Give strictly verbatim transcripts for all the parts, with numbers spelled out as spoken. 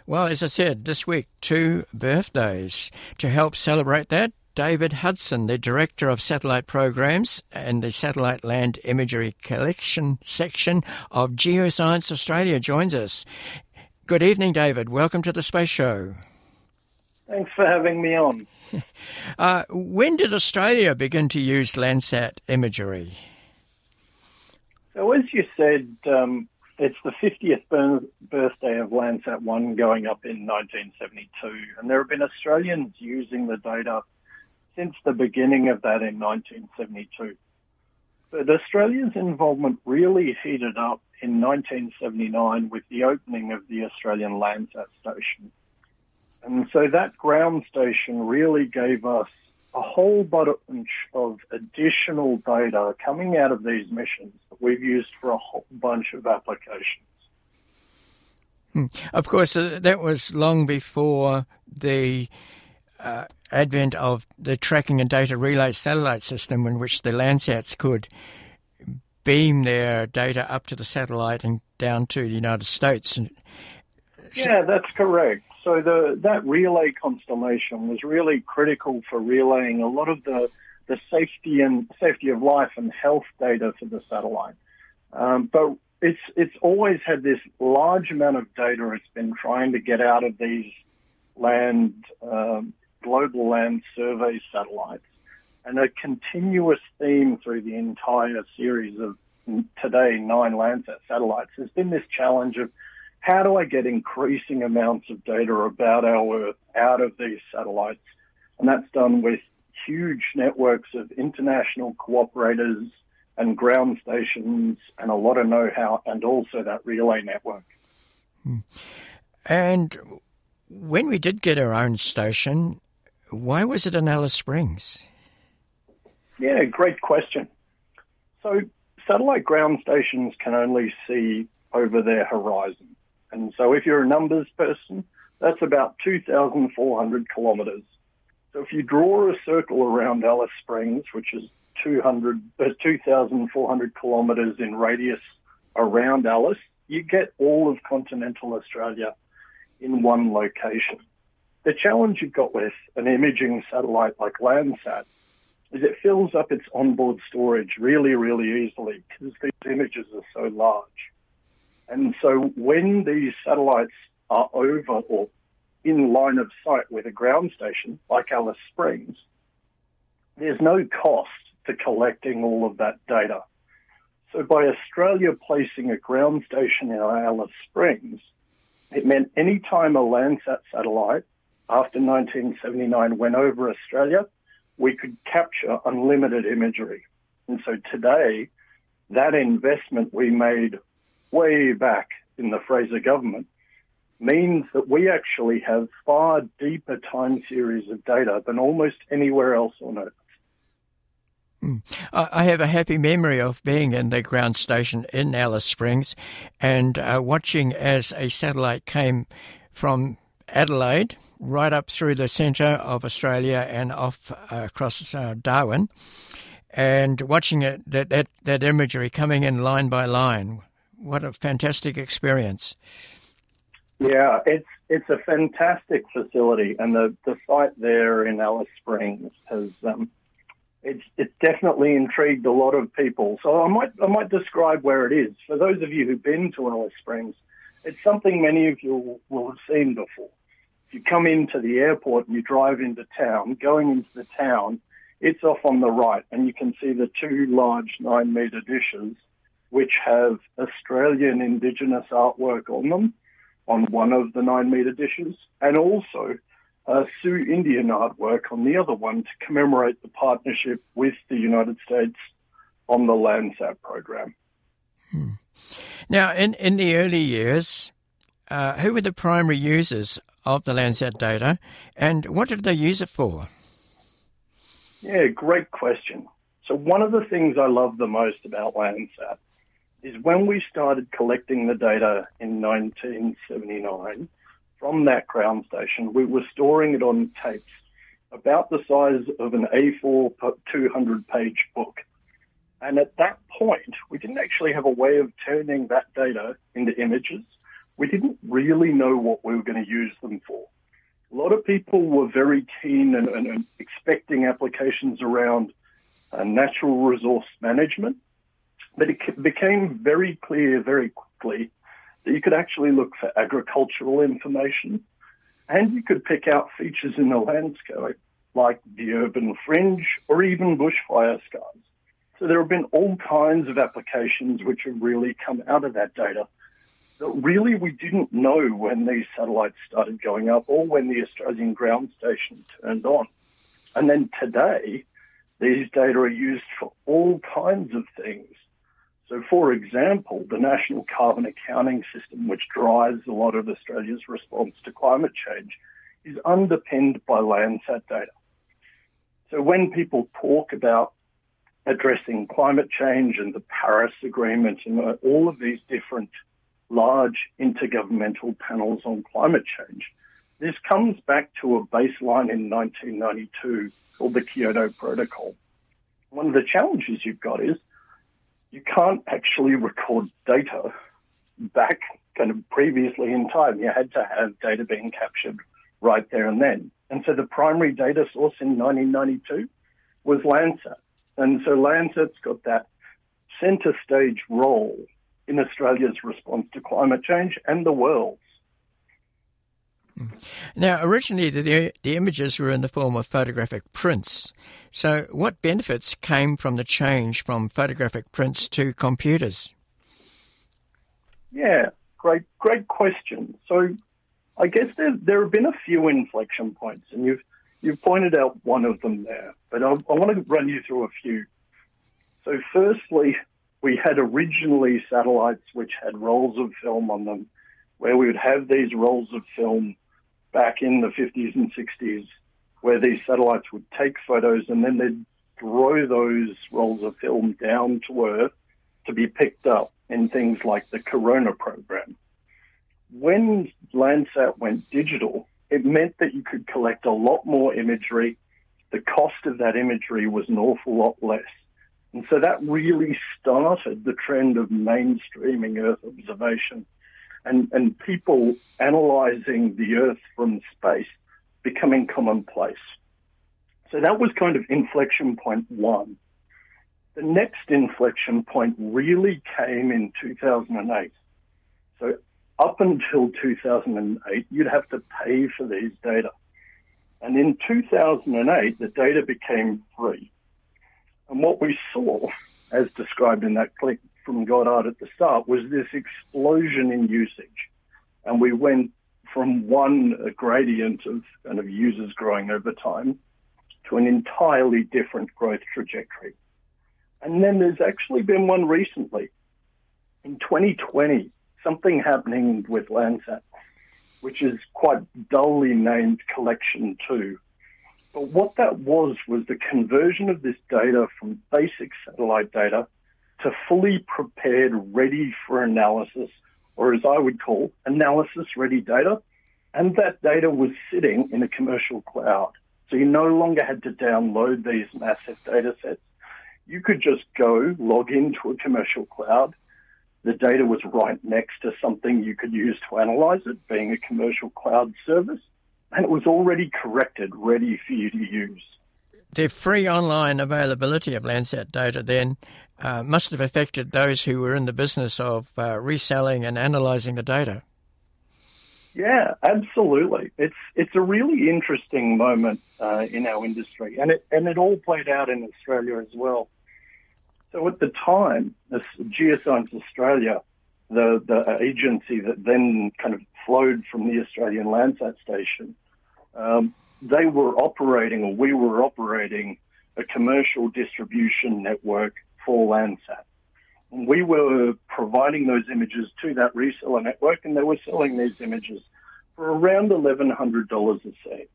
Well, as I said, this week, two birthdays. To help celebrate that, David Hudson, the Director of Satellite Programs and the Satellite Land Imagery Collection section of Geoscience Australia, joins us. Good evening, David. Welcome to the Space Show. Thanks for having me on. uh, when did Australia begin to use Landsat imagery? So as you said, um, it's the fiftieth birthday of Landsat one going up in nineteen seventy-two, and there have been Australians using the data since the beginning of that in nineteen seventy-two. But Australia's involvement really heated up in nineteen seventy-nine with the opening of the Australian Landsat station. And so that ground station really gave us a whole bunch of additional data coming out of these missions that we've used for a whole bunch of applications. Hmm. Of course, uh, that was long before the uh, advent of the tracking and data relay satellite system, in which the Landsats could beam their data up to the satellite and down to the United States. Yeah, that's correct. So the that relay constellation was really critical for relaying a lot of the, the safety and safety of life and health data for the satellite. Um, but it's it's always had this large amount of data it's been trying to get out of these land um, global land survey satellites. And a continuous theme through the entire series of today nine Landsat satellites has been this challenge of how do I get increasing amounts of data about our Earth out of these satellites? And that's done with huge networks of international cooperators and ground stations and a lot of know-how, and also that relay network. Hmm. And when we did get our own station, why was it in Alice Springs? Yeah, great question. So satellite ground stations can only see over their horizon. And so if you're a numbers person, that's about two thousand four hundred kilometres. So if you draw a circle around Alice Springs, which is two thousand four hundred kilometres in radius around Alice, you get all of continental Australia in one location. The challenge you've got with an imaging satellite like Landsat is it fills up its onboard storage really, really easily because these images are so large. And so when these satellites are over or in line of sight with a ground station like Alice Springs, there's no cost to collecting all of that data. So by Australia placing a ground station in Alice Springs, it meant any time a Landsat satellite after nineteen seventy-nine went over Australia, we could capture unlimited imagery. And so today, that investment we made way back in the Fraser government means that we actually have far deeper time series of data than almost anywhere else on Earth. Mm. I have a happy memory of being in the ground station in Alice Springs and uh, watching as a satellite came from Adelaide right up through the centre of Australia and off uh, across uh, Darwin, and watching it that, that that imagery coming in line by line. What a fantastic experience. Yeah, it's it's a fantastic facility, and the, the site there in Alice Springs has um, it's it's definitely intrigued a lot of people. So I might I might describe where it is. For those of you who've been to Alice Springs, it's something many of you will have seen before. If you come into the airport and you drive into town, going into the town, it's off on the right, and you can see the two large nine-metre dishes which have Australian Indigenous artwork on them, on one of the nine-metre dishes, and also uh, Sioux Indian artwork on the other one to commemorate the partnership with the United States on the Landsat program. Hmm. Now, in, in the early years, uh, who were the primary users of the Landsat data, and what did they use it for? Yeah, great question. So one of the things I love the most about Landsat is when we started collecting the data in nineteen seventy-nine from that ground station, we were storing it on tapes about the size of an A four two hundred page book. And at that point, we didn't actually have a way of turning that data into images. we didn't really know what we were going to use them for. A lot of people were very keen and, and, and expecting applications around uh, natural resource management, but it became very clear very quickly that you could actually look for agricultural information, and you could pick out features in the landscape like the urban fringe or even bushfire scars. So there have been all kinds of applications which have really come out of that data that really we didn't know when these satellites started going up or when the Australian ground station turned on. And then today, these data are used for all kinds of things. So, for example, the National Carbon Accounting System, which drives a lot of Australia's response to climate change, is underpinned by Landsat data. So when people talk about addressing climate change and the Paris Agreement and all of these different large intergovernmental panels on climate change, this comes back to a baseline in nineteen ninety-two called the Kyoto Protocol. One of the challenges you've got is you can't actually record data back kind of previously in time. You had to have data being captured right there and then. And so the primary data source in nineteen ninety-two was Landsat. And so Landsat's got that centre stage role in Australia's response to climate change and the world's. Now, originally the, the images were in the form of photographic prints. So what benefits came from the change from photographic prints to computers? Yeah, great, great question. So I guess there, there have been a few inflection points, and you've you've pointed out one of them there, but I, I want to run you through a few. So firstly, we had originally satellites which had rolls of film on them, where we would have these rolls of film back in the fifties and sixties, where these satellites would take photos and then they'd throw those rolls of film down to Earth to be picked up in things like the Corona program. When Landsat went digital, it meant that you could collect a lot more imagery. The cost of that imagery was an awful lot less. And so that really started the trend of mainstreaming Earth observation and, and people analysing the Earth from space becoming commonplace. So that was kind of inflection point one. The next inflection point really came in two thousand eight. So up until two thousand eight, you'd have to pay for these data. And in two thousand eight, the data became free. And what we saw, as described in that clip from Goddard at the start, was this explosion in usage. And we went from one gradient of kind of users growing over time to an entirely different growth trajectory. And then there's actually been one recently. In twenty twenty, something happening with Landsat, which is quite dully named Collection two. But what that was was the conversion of this data from basic satellite data to fully prepared, ready for analysis, or as I would call, analysis-ready data. And that data was sitting in a commercial cloud. So you no longer had to download these massive data sets. You could just go log into a commercial cloud. The data was right next to something you could use to analyze it, being a commercial cloud service. And it was already corrected, ready for you to use. The free online availability of Landsat data then uh, must have affected those who were in the business of uh, reselling and analysing the data. Yeah, absolutely. It's it's a really interesting moment uh, in our industry, and it and it all played out in Australia as well. So at the time, this Geoscience Australia, the, the agency that then kind of flowed from the Australian Landsat station, um, they were operating, or we were operating, a commercial distribution network for Landsat. And we were providing those images to that reseller network, and they were selling these images for around eleven hundred dollars a set.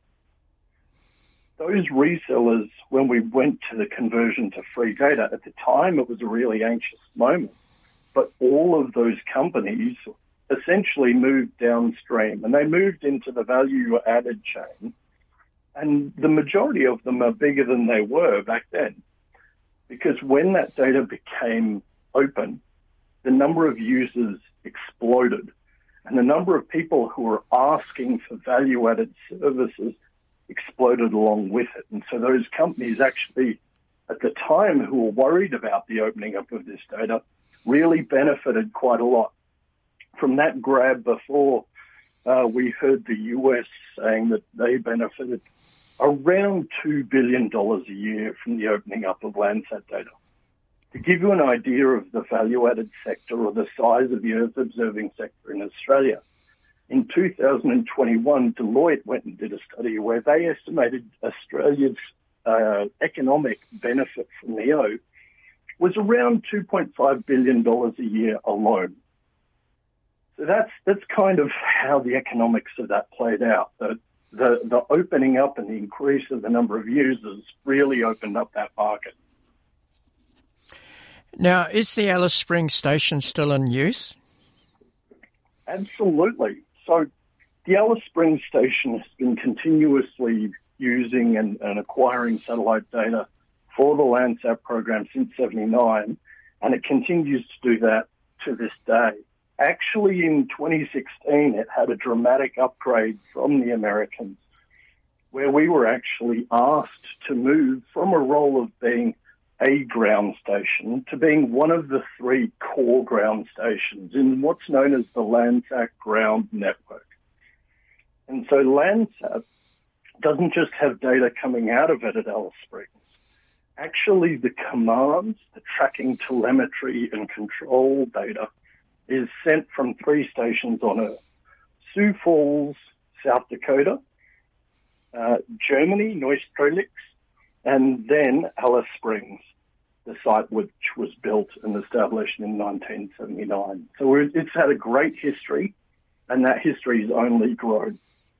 Those resellers, when we went to the conversion to free data, at the time it was a really anxious moment, but all of those companies essentially moved downstream, and they moved into the value-added chain, and the majority of them are bigger than they were back then, because when that data became open, the number of users exploded, And the number of people who were asking for value-added services exploded along with it. And so those companies actually, at the time, who were worried about the opening up of this data, really benefited quite a lot. From that grab before, uh, we heard the U S saying that they benefited around two billion dollars a year from the opening up of Landsat data. To give you an idea of the value-added sector or the size of the Earth observing sector in Australia, in two thousand twenty-one, Deloitte went and did a study where they estimated Australia's uh, economic benefit from N E O was around two point five billion dollars a year alone. So that's that's kind of how the economics of that played out. The, the, the opening up and the increase of the number of users really opened up that market. Now, is the Alice Springs station still in use? Absolutely. So the Alice Springs station has been continuously using and, and acquiring satellite data for the Landsat program since seventy-nine, and it continues to do that to this day. Actually, in twenty sixteen, it had a dramatic upgrade from the Americans, where we were actually asked to move from a role of being a ground station to being one of the three core ground stations in what's known as the Landsat ground network. And so Landsat doesn't just have data coming out of it at Alice Springs. Actually, the commands, the tracking telemetry and control data is sent from three stations on Earth: Sioux Falls, South Dakota, uh, Germany, Neustrelitz, and then Alice Springs, the site which was built and established in nineteen seventy-nine. So it's had a great history, and that history has only grown.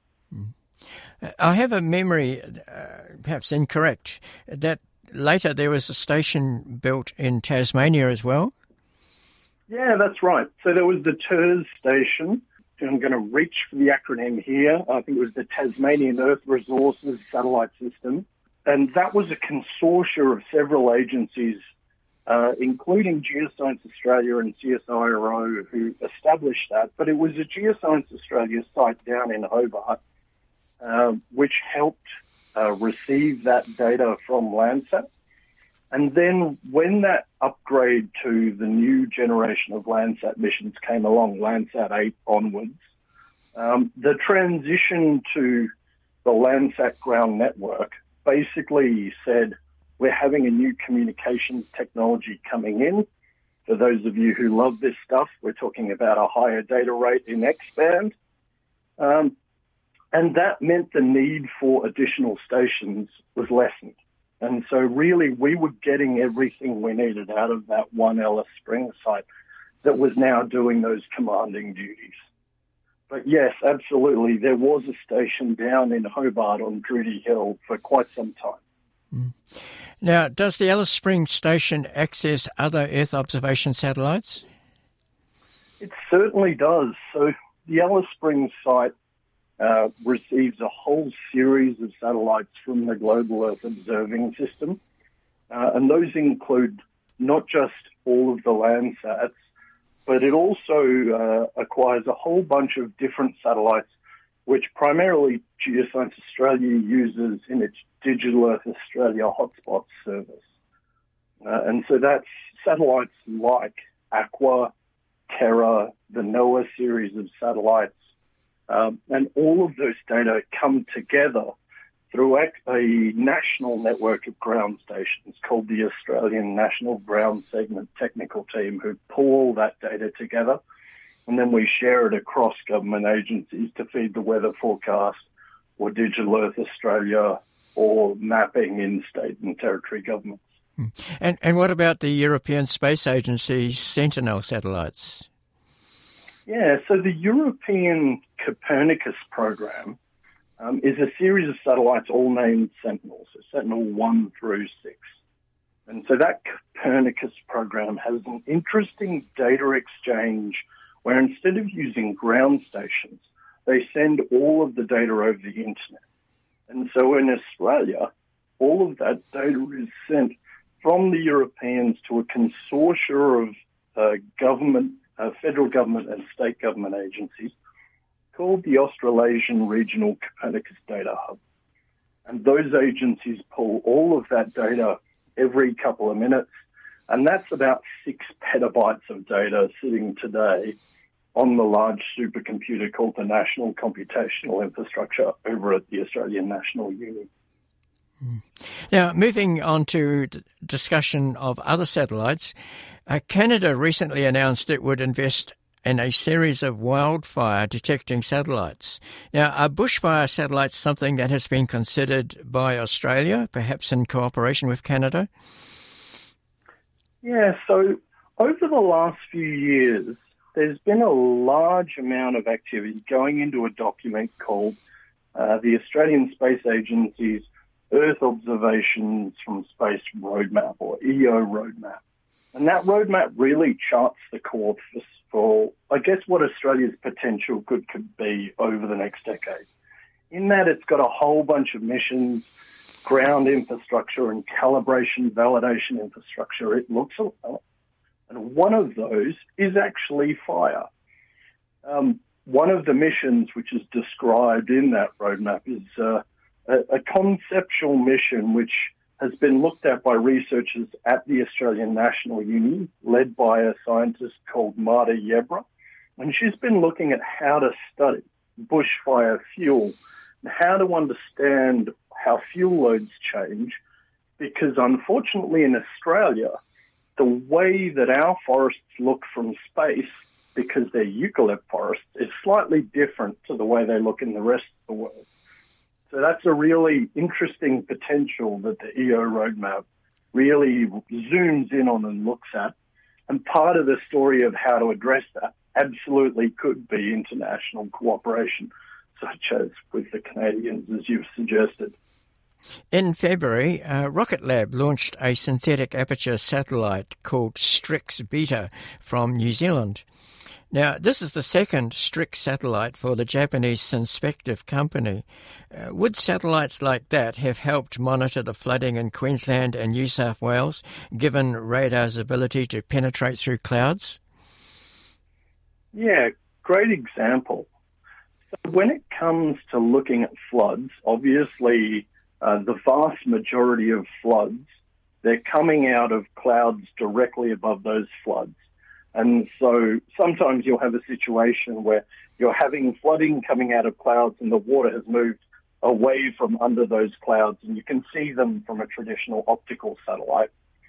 I have a memory, uh, perhaps incorrect, that later there was a station built in Tasmania as well. Yeah, that's right. So there was the T E R S station. I'm going to reach for the acronym here. I think it was the Tasmanian Earth Resources Satellite System. And that was a consortia of several agencies, uh, including Geoscience Australia and C S I R O, who established that. But it was a Geoscience Australia site down in Hobart, uh, which helped uh, receive that data from Landsat. And then when that upgrade to the new generation of Landsat missions came along, Landsat eight onwards, um, the transition to the Landsat ground network basically said, we're having a new communications technology coming in. For those of you who love this stuff, we're talking about a higher data rate in X-band. Um, and that meant the need for additional stations was lessened. And so really we were getting everything we needed out of that one Alice Springs site that was now doing those commanding duties. But yes, absolutely, there was a station down in Hobart on Drudy Hill for quite some time. Mm. Now, does the Alice Springs station access other Earth observation satellites? It certainly does. So the Alice Springs site uh, receives a whole series of satellites from the Global Earth Observing System, uh, and those include not just all of the Landsats, but it also uh, acquires a whole bunch of different satellites, which primarily Geoscience Australia uses in its Digital Earth Australia Hotspot service. Uh, and so that's satellites like Aqua, Terra, the NOAA series of satellites, um, and all of those data come together through a, a national network of ground stations called the Australian National Ground Segment Technical Team, who pull all that data together, and then we share it across government agencies to feed the weather forecast or Digital Earth Australia or mapping in state and territory governments. And and what about the European Space Agency's Sentinel satellites? Yeah, so the European Copernicus program um, is a series of satellites all named Sentinel, so Sentinel one through six. And so that Copernicus program has an interesting data exchange where instead of using ground stations, they send all of the data over the internet. And so in Australia, all of that data is sent from the Europeans to a consortia of uh, government uh, federal government and state government agencies called the Australasian Regional Copernicus Data Hub. And those agencies pull all of that data every couple of minutes, and that's about six petabytes of data sitting today on the large supercomputer called the National Computational Infrastructure over at the Australian National Uni. Now, moving on to the discussion of other satellites, uh, Canada recently announced it would invest in a series of wildfire detecting satellites. Now, are bushfire satellites something that has been considered by Australia, perhaps in cooperation with Canada? Yeah, so over the last few years, there's been a large amount of activity going into a document called uh, the Australian Space Agency's Earth Observations from Space Roadmap, or E O Roadmap. And that roadmap really charts the course for, I guess, what Australia's potential could, could be over the next decade. In that, it's got a whole bunch of missions, ground infrastructure and calibration validation infrastructure it looks at. And one of those is actually fire. Um, one of the missions which is described in that roadmap is uh, a, a conceptual mission which has been looked at by researchers at the Australian National Uni, led by a scientist called Marta Yebra. And she's been looking at how to study bushfire fuel and how to understand how fuel loads change, because unfortunately in Australia, the way that our forests look from space, because they're eucalypt forests, is slightly different to the way they look in the rest of the world. So that's a really interesting potential that the E O roadmap really zooms in on and looks at. And part of the story of how to address that absolutely could be international cooperation, such as with the Canadians, as you've suggested. In February, uh, Rocket Lab launched a synthetic aperture satellite called Strix Beta from New Zealand. Now, this is the second Strix satellite for the Japanese Synspective company. Uh, would satellites like that have helped monitor the flooding in Queensland and New South Wales, given radar's ability to penetrate through clouds? Yeah, great example. So when it comes to looking at floods, obviously uh, the vast majority of floods, they're coming out of clouds directly above those floods. And so sometimes you'll have a situation where you're having flooding coming out of clouds and the water has moved away from under those clouds and you can see them from a traditional optical satellite.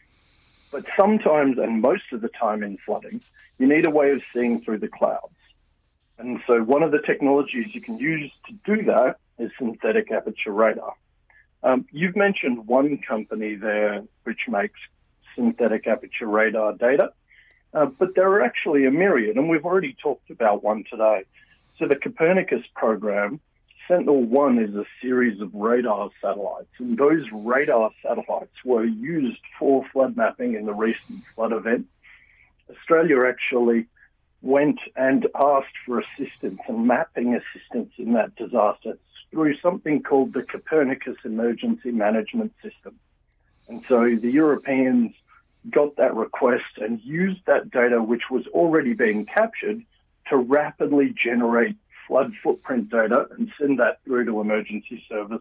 But sometimes, and most of the time in flooding, you need a way of seeing through the clouds. And so one of the technologies you can use to do that is synthetic aperture radar. Um, you've mentioned one company there which makes synthetic aperture radar data. Uh, but there are actually a myriad, and we've already talked about one today. So the Copernicus program, Sentinel one is a series of radar satellites, and those radar satellites were used for flood mapping in the recent flood event. Australia actually went and asked for assistance and mapping assistance in that disaster through something called the Copernicus Emergency Management System. And so the Europeans got that request and used that data, which was already being captured, to rapidly generate flood footprint data and send that through to emergency services.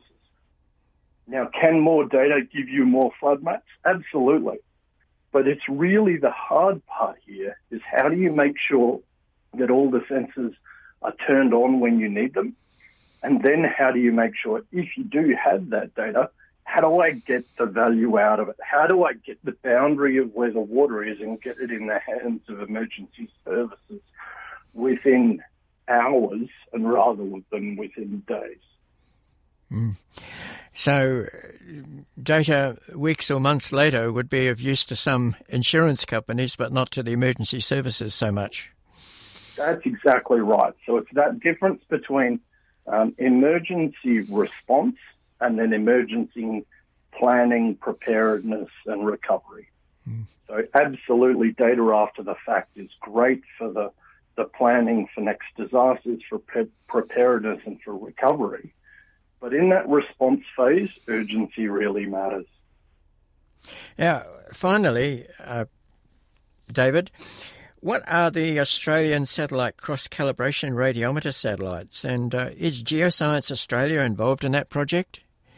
Now, can more data give you more flood maps? Absolutely. But it's really the hard part here is how do you make sure that all the sensors are turned on when you need them? And then how do you make sure if you do have that data, how do I get the value out of it? How do I get the boundary of where the water is and get it in the hands of emergency services within hours and rather than within days? Mm. So data weeks or months later would be of use to some insurance companies, but not to the emergency services so much. That's exactly right. So it's that difference between um, emergency response and then emergency planning, preparedness, and recovery. Mm. So absolutely, data after the fact is great for the, the planning for next disasters, for pre- preparedness, and for recovery. But in that response phase, urgency really matters. Now, finally, uh, David, what are the Australian Satellite Cross-Calibration Radiometer satellites, and uh, is Geoscience Australia involved in that project?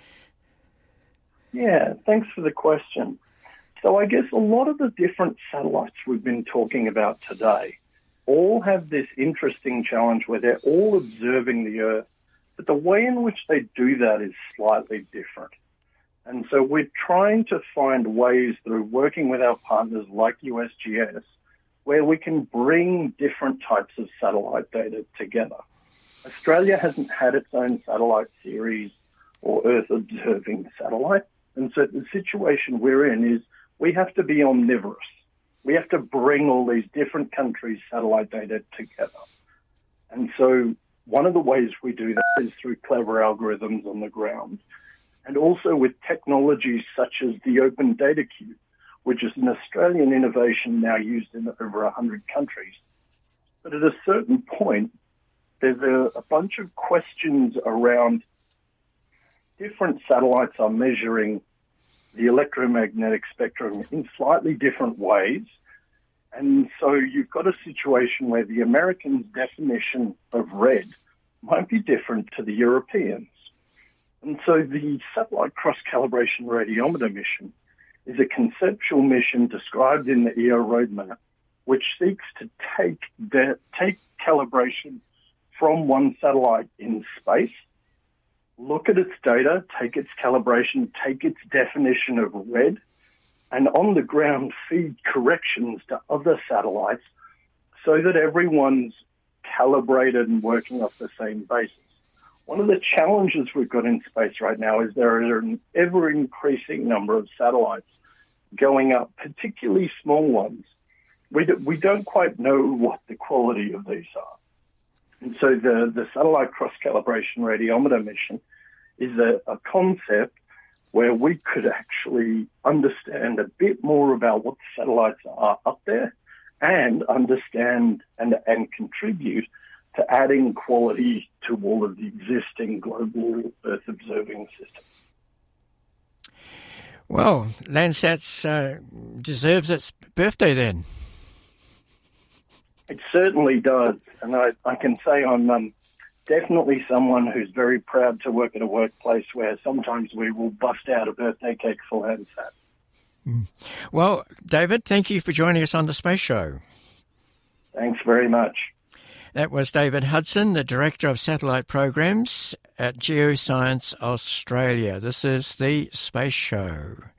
Yeah, thanks for the question. So I guess a lot of the different satellites we've been talking about today all have this interesting challenge where they're all observing the Earth, but the way in which they do that is slightly different. And so we're trying to find ways through working with our partners like U S G S where we can bring different types of satellite data together. Australia hasn't had its own satellite series or Earth observing satellite. And so the situation we're in is we have to be omnivorous. We have to bring all these different countries' satellite data together. And so one of the ways we do that is through clever algorithms on the ground, and also with technologies such as the Open Data Cube, which is an Australian innovation now used in over one hundred countries. But at a certain point, there's a, a bunch of questions around different satellites are measuring the electromagnetic spectrum in slightly different ways. And so you've got a situation where the Americans' definition of red might be different to the Europeans. And so the Satellite Cross-Calibration Radiometer mission is a conceptual mission described in the E O roadmap, which seeks to take the, take calibration from one satellite in space, look at its data, take its calibration, take its definition of red, and on the ground feed corrections to other satellites so that everyone's calibrated and working off the same basis. One of the challenges we've got in space right now is there are an ever-increasing number of satellites going up, particularly small ones. We, do, we don't quite know what the quality of these are. And so the, the Satellite Cross-Calibration Radiometer mission is a, a concept where we could actually understand a bit more about what the satellites are up there and understand and, and contribute to adding quality to all of the existing global Earth observing systems. Well, Landsat uh, deserves its birthday then. It certainly does. And I, I can say I'm um, definitely someone who's very proud to work at a workplace where sometimes we will bust out a birthday cake for Landsat. Mm. Well, David, thank you for joining us on the Space Show. Thanks very much. That was David Hudson, the Director of Satellite Programs at Geoscience Australia. This is the Space Show.